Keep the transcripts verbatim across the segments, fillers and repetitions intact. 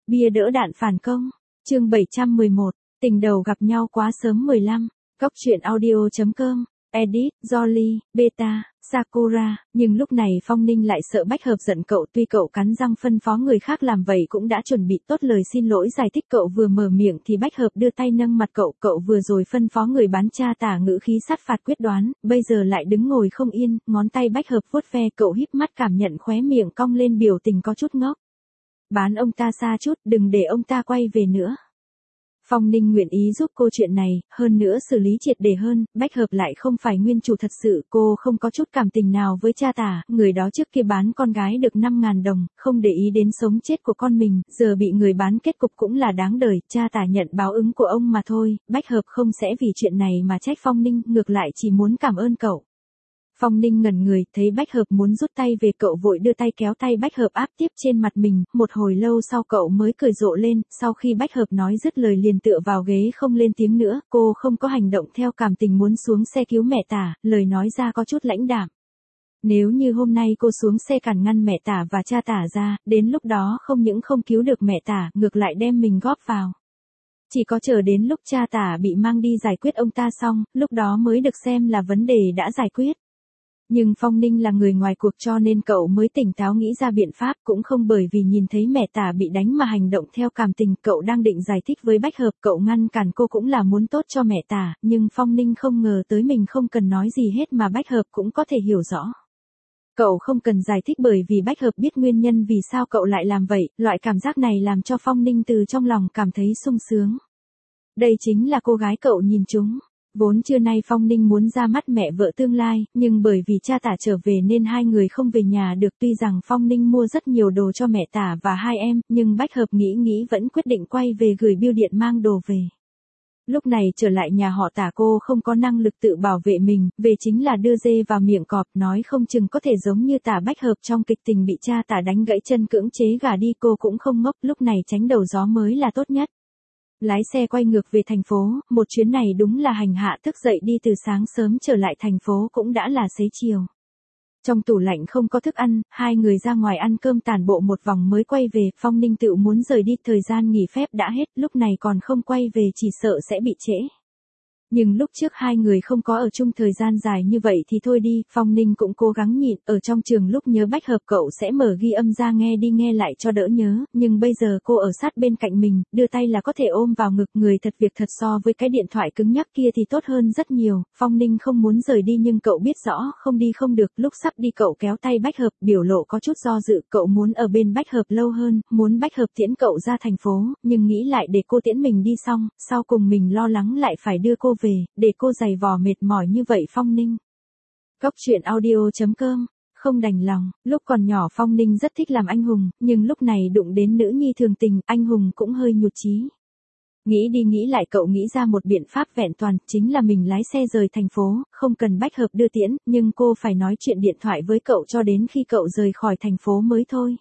Bia đỡ đạn phản công. Chương bảy trăm mười một. Tình đầu gặp nhau quá sớm mười lăm. Góc truyện audio chấm com. Edit, Jolly, Beta, Sakura. Nhưng lúc này Phong Ninh lại sợ Bách Hợp giận cậu, tuy cậu cắn răng phân phó người khác làm vậy cũng đã chuẩn bị tốt lời xin lỗi giải thích. Cậu vừa mở miệng thì Bách Hợp đưa tay nâng mặt cậu, cậu vừa rồi phân phó người bán cha tả ngữ khí sát phạt quyết đoán, bây giờ lại đứng ngồi không yên, ngón tay Bách Hợp vuốt ve cậu, híp mắt cảm nhận khóe miệng cong lên biểu tình có chút ngốc. Bán ông ta xa chút, đừng để ông ta quay về nữa. Phong Ninh nguyện ý giúp cô chuyện này, hơn nữa xử lý triệt để hơn. Bách Hợp lại không phải nguyên chủ thật sự, cô không có chút cảm tình nào với cha tả, người đó trước kia bán con gái được năm ngàn đồng, không để ý đến sống chết của con mình, giờ bị người bán kết cục cũng là đáng đời, cha tả nhận báo ứng của ông mà thôi. Bách Hợp không sẽ vì chuyện này mà trách Phong Ninh, ngược lại chỉ muốn cảm ơn cậu. Phong Ninh ngẩn người, thấy Bách Hợp muốn rút tay về, cậu vội đưa tay kéo tay Bách Hợp áp tiếp trên mặt mình, một hồi lâu sau cậu mới cười rộ lên, sau khi Bách Hợp nói dứt lời liền tựa vào ghế không lên tiếng nữa, cô không có hành động theo cảm tình muốn xuống xe cứu mẹ tả, lời nói ra có chút lãnh đạm. Nếu như hôm nay cô xuống xe cản ngăn mẹ tả và cha tả ra, đến lúc đó không những không cứu được mẹ tả, ngược lại đem mình góp vào. Chỉ có chờ đến lúc cha tả bị mang đi giải quyết ông ta xong, lúc đó mới được xem là vấn đề đã giải quyết. Nhưng Phong Ninh là người ngoài cuộc cho nên cậu mới tỉnh táo nghĩ ra biện pháp, cũng không bởi vì nhìn thấy mẹ tả bị đánh mà hành động theo cảm tình. Cậu đang định giải thích với Bách Hợp, cậu ngăn cản cô cũng là muốn tốt cho mẹ tả, nhưng Phong Ninh không ngờ tới mình không cần nói gì hết mà Bách Hợp cũng có thể hiểu rõ. Cậu không cần giải thích bởi vì Bách Hợp biết nguyên nhân vì sao cậu lại làm vậy, loại cảm giác này làm cho Phong Ninh từ trong lòng cảm thấy sung sướng. Đây chính là cô gái cậu nhìn trúng. Vốn trưa nay Phong Ninh muốn ra mắt mẹ vợ tương lai, nhưng bởi vì cha tả trở về nên hai người không về nhà được. Tuy rằng Phong Ninh mua rất nhiều đồ cho mẹ tả và hai em, nhưng Bách Hợp nghĩ nghĩ vẫn quyết định quay về gửi bưu điện mang đồ về. Lúc này trở lại nhà họ Tả cô không có năng lực tự bảo vệ mình, về chính là đưa dê vào miệng cọp, nói không chừng có thể giống như Tả Bách Hợp trong kịch tình bị cha Tả đánh gãy chân cưỡng chế gả đi. Cô cũng không ngốc, lúc này tránh đầu gió mới là tốt nhất. Lái xe quay ngược về thành phố, một chuyến này đúng là hành hạ, thức dậy đi từ sáng sớm trở lại thành phố cũng đã là xế chiều. Trong tủ lạnh không có thức ăn, hai người ra ngoài ăn cơm tản bộ một vòng mới quay về. Phong Ninh tự muốn rời đi, thời gian nghỉ phép đã hết, lúc này còn không quay về chỉ sợ sẽ bị trễ. Nhưng lúc trước hai người không có ở chung thời gian dài như vậy thì thôi đi, Phong Ninh cũng cố gắng nhịn, ở trong trường lúc nhớ Bách Hợp cậu sẽ mở ghi âm ra nghe đi nghe lại cho đỡ nhớ, nhưng bây giờ cô ở sát bên cạnh mình, đưa tay là có thể ôm vào ngực, người thật việc thật so với cái điện thoại cứng nhắc kia thì tốt hơn rất nhiều. Phong Ninh không muốn rời đi nhưng cậu biết rõ không đi không được, lúc sắp đi cậu kéo tay Bách Hợp, biểu lộ có chút do dự, cậu muốn ở bên Bách Hợp lâu hơn, muốn Bách Hợp tiễn cậu ra thành phố, nhưng nghĩ lại để cô tiễn mình đi xong, sau cùng mình lo lắng lại phải đưa cô về, để cô giày vò mệt mỏi như vậy. Phong Ninh. Góc truyện audio chấm com. Không đành lòng, lúc còn nhỏ Phong Ninh rất thích làm anh hùng, nhưng lúc này đụng đến nữ nhi thường tình, anh hùng cũng hơi nhụt chí. Nghĩ đi nghĩ lại cậu nghĩ ra một biện pháp vẹn toàn, chính là mình lái xe rời thành phố, không cần Bách Hợp đưa tiễn, nhưng cô phải nói chuyện điện thoại với cậu cho đến khi cậu rời khỏi thành phố mới thôi.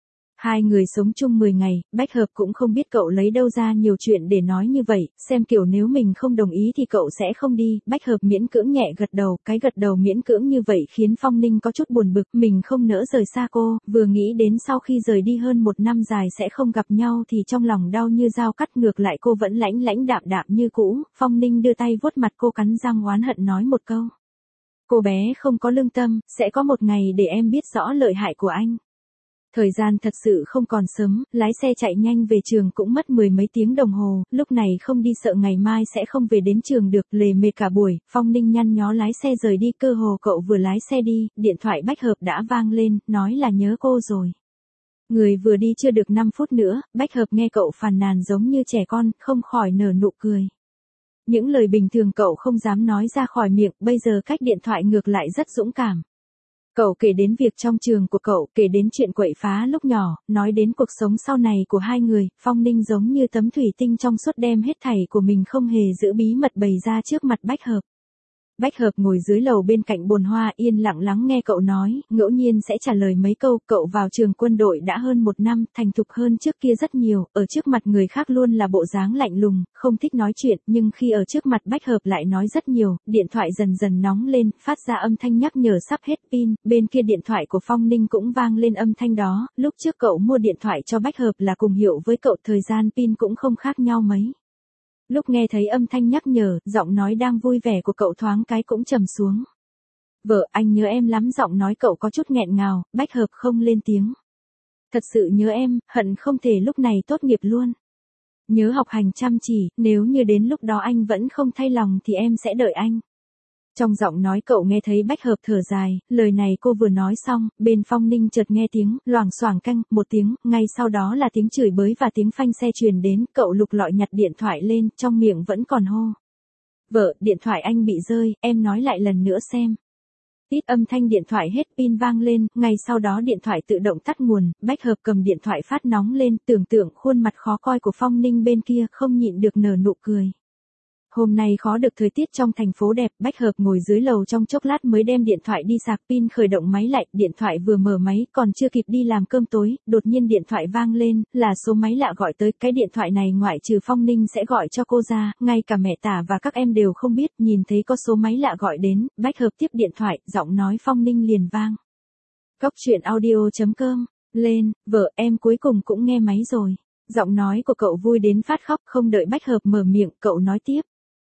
Hai người sống chung mười ngày, Bách Hợp cũng không biết cậu lấy đâu ra nhiều chuyện để nói như vậy, xem kiểu nếu mình không đồng ý thì cậu sẽ không đi. Bách Hợp miễn cưỡng nhẹ gật đầu, cái gật đầu miễn cưỡng như vậy khiến Phong Ninh có chút buồn bực, mình không nỡ rời xa cô, vừa nghĩ đến sau khi rời đi hơn một năm dài sẽ không gặp nhau thì trong lòng đau như dao cắt. Ngược lại cô vẫn lãnh lãnh đạm đạm như cũ. Phong Ninh đưa tay vuốt mặt cô, cắn răng oán hận nói một câu. Cô bé không có lương tâm, sẽ có một ngày để em biết rõ lợi hại của anh. Thời gian thật sự không còn sớm, lái xe chạy nhanh về trường cũng mất mười mấy tiếng đồng hồ, lúc này không đi sợ ngày mai sẽ không về đến trường được, lề mề cả buổi. Phong Ninh nhăn nhó lái xe rời đi, cơ hồ cậu vừa lái xe đi, điện thoại Bách Hợp đã vang lên, nói là nhớ cô rồi. Người vừa đi chưa được năm phút nữa, Bách Hợp nghe cậu phàn nàn giống như trẻ con, không khỏi nở nụ cười. Những lời bình thường cậu không dám nói ra khỏi miệng, bây giờ cách điện thoại ngược lại rất dũng cảm. Cậu kể đến việc trong trường của cậu, kể đến chuyện quậy phá lúc nhỏ, nói đến cuộc sống sau này của hai người. Phong Ninh giống như tấm thủy tinh trong suốt đem hết thảy của mình không hề giữ bí mật bày ra trước mặt Bách Hợp. Bách Hợp ngồi dưới lầu bên cạnh bồn hoa yên lặng lắng nghe cậu nói, ngẫu nhiên sẽ trả lời mấy câu. Cậu vào trường quân đội đã hơn một năm, thành thục hơn trước kia rất nhiều, ở trước mặt người khác luôn là bộ dáng lạnh lùng, không thích nói chuyện, nhưng khi ở trước mặt Bách Hợp lại nói rất nhiều. Điện thoại dần dần nóng lên, phát ra âm thanh nhắc nhở sắp hết pin, bên kia điện thoại của Phong Ninh cũng vang lên âm thanh đó. Lúc trước cậu mua điện thoại cho Bách Hợp là cùng hiệu với cậu, thời gian pin cũng không khác nhau mấy. Lúc nghe thấy âm thanh nhắc nhở, giọng nói đang vui vẻ của cậu thoáng cái cũng trầm xuống. Vợ, anh nhớ em lắm. Giọng nói cậu có chút nghẹn ngào. Bách Hợp không lên tiếng. Thật sự nhớ em, hận không thể lúc này tốt nghiệp luôn. Nhớ học hành chăm chỉ, nếu như đến lúc đó anh vẫn không thay lòng thì em sẽ đợi anh. Trong giọng nói cậu nghe thấy Bách Hợp thở dài, lời này cô vừa nói xong, bên Phong Ninh chợt nghe tiếng loảng xoảng canh một tiếng, ngay sau đó là tiếng chửi bới và tiếng phanh xe truyền đến. Cậu lục lọi nhặt điện thoại lên, trong miệng vẫn còn hô. Vợ, điện thoại anh bị rơi, em nói lại lần nữa xem. Tít, âm thanh điện thoại hết pin vang lên, ngay sau đó điện thoại tự động tắt nguồn. Bách Hợp cầm điện thoại phát nóng lên, tưởng tượng khuôn mặt khó coi của Phong Ninh bên kia, không nhịn được nở nụ cười. Hôm nay khó được thời tiết trong thành phố đẹp. Bách Hợp ngồi dưới lầu trong chốc lát mới đem điện thoại đi sạc pin, khởi động máy lại. Điện thoại vừa mở máy, còn chưa kịp đi làm cơm tối, đột nhiên điện thoại vang lên, là số máy lạ gọi tới. Cái điện thoại này ngoại trừ Phong Ninh sẽ gọi cho cô ra, ngay cả mẹ Tả và các em đều không biết. Nhìn thấy có số máy lạ gọi đến, Bách Hợp tiếp điện thoại, giọng nói Phong Ninh liền vang. Cóc truyện audio chấm com, lên, vợ, em cuối cùng cũng nghe máy rồi. Giọng nói của cậu vui đến phát khóc. Không đợi Bách Hợp mở miệng, cậu nói tiếp.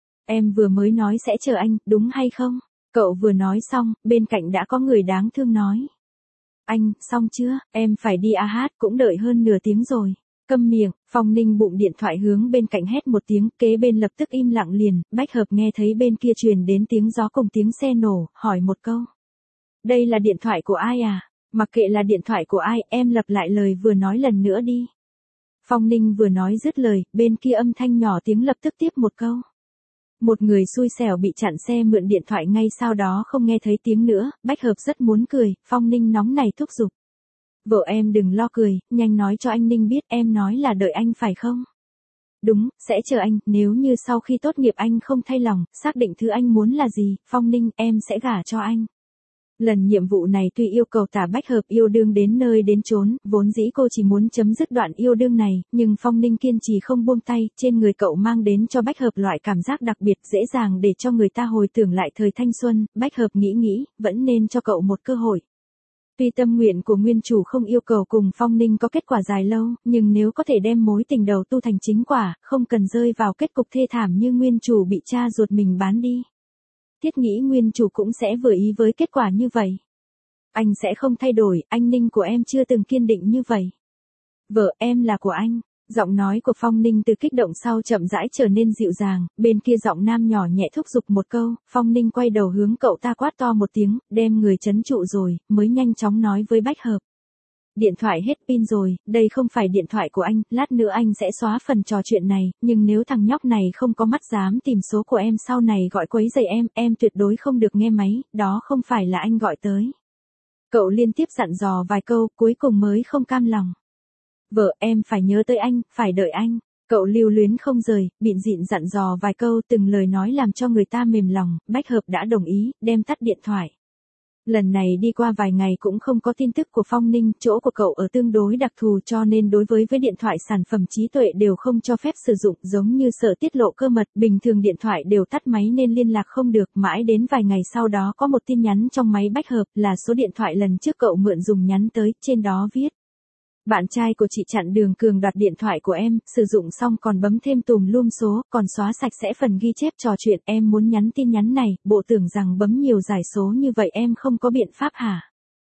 Em vừa mới nói sẽ chờ anh, đúng hay không? Cậu vừa nói xong, bên cạnh đã có người đáng thương nói. Anh, xong chưa, em phải đi a hát, cũng đợi hơn nửa tiếng rồi. Câm miệng. Phong Ninh bụng điện thoại hướng bên cạnh hét một tiếng, kế bên lập tức im lặng liền. Bách Hợp nghe thấy bên kia truyền đến tiếng gió cùng tiếng xe nổ, hỏi một câu. Đây là điện thoại của ai à? Mặc kệ là điện thoại của ai, em lặp lại lời vừa nói lần nữa đi. Phong Ninh vừa nói dứt lời, bên kia âm thanh nhỏ tiếng lập tức tiếp một câu. Một người xui xẻo bị chặn xe mượn điện thoại, ngay sau đó không nghe thấy tiếng nữa. Bách Hợp rất muốn cười, Phong Ninh nóng này thúc giục. Vợ em đừng lo cười, nhanh nói cho anh Ninh biết em nói là đợi anh phải không? Đúng, sẽ chờ anh, nếu như sau khi tốt nghiệp anh không thay lòng, xác định thứ anh muốn là gì, Phong Ninh, em sẽ gả cho anh. Lần nhiệm vụ này tuy yêu cầu Tả Bách Hợp yêu đương đến nơi đến chốn, vốn dĩ cô chỉ muốn chấm dứt đoạn yêu đương này, nhưng Phong Ninh kiên trì không buông tay. Trên người cậu mang đến cho Bách Hợp loại cảm giác đặc biệt, dễ dàng để cho người ta hồi tưởng lại thời thanh xuân. Bách Hợp nghĩ nghĩ, vẫn nên cho cậu một cơ hội. Tuy tâm nguyện của nguyên chủ không yêu cầu cùng Phong Ninh có kết quả dài lâu, nhưng nếu có thể đem mối tình đầu tu thành chính quả, không cần rơi vào kết cục thê thảm như nguyên chủ bị cha ruột mình bán đi. Thiết nghĩ nguyên chủ cũng sẽ vừa ý với kết quả như vậy. Anh sẽ không thay đổi, anh Ninh của em chưa từng kiên định như vậy. Vợ, em là của anh. Giọng nói của Phong Ninh từ kích động sau chậm rãi trở nên dịu dàng, bên kia giọng nam nhỏ nhẹ thúc giục một câu. Phong Ninh quay đầu hướng cậu ta quát to một tiếng, đem người trấn trụ rồi, mới nhanh chóng nói với Bách Hợp. Điện thoại hết pin rồi, đây không phải điện thoại của anh, lát nữa anh sẽ xóa phần trò chuyện này, nhưng nếu thằng nhóc này không có mắt dám tìm số của em sau này gọi quấy rầy em, em tuyệt đối không được nghe máy, đó không phải là anh gọi tới. Cậu liên tiếp dặn dò vài câu, cuối cùng mới không cam lòng. Vợ, em phải nhớ tới anh, phải đợi anh. Cậu lưu luyến không rời, bịn dịn dặn dò vài câu, từng lời nói làm cho người ta mềm lòng. Bách Hợp đã đồng ý, đem tắt điện thoại. Lần này đi qua vài ngày cũng không có tin tức của Phong Ninh, chỗ của cậu ở tương đối đặc thù cho nên đối với với điện thoại sản phẩm trí tuệ đều không cho phép sử dụng, giống như sợ tiết lộ cơ mật, bình thường điện thoại đều tắt máy nên liên lạc không được. Mãi đến vài ngày sau đó có một tin nhắn trong máy Bách Hợp, là số điện thoại lần trước cậu mượn dùng nhắn tới, trên đó viết. Bạn trai của chị chặn đường Cường đoạt điện thoại của em, sử dụng xong còn bấm thêm tùm lum số, còn xóa sạch sẽ phần ghi chép trò chuyện. Em muốn nhắn tin nhắn này, bộ tưởng rằng bấm nhiều giải số như vậy em không có biện pháp hả?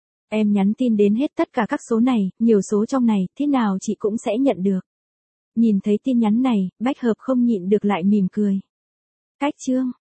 Em nhắn tin đến hết tất cả các số này, nhiều số trong này, thế nào chị cũng sẽ nhận được. Nhìn thấy tin nhắn này, Bách Hợp không nhịn được lại mỉm cười. Cách chương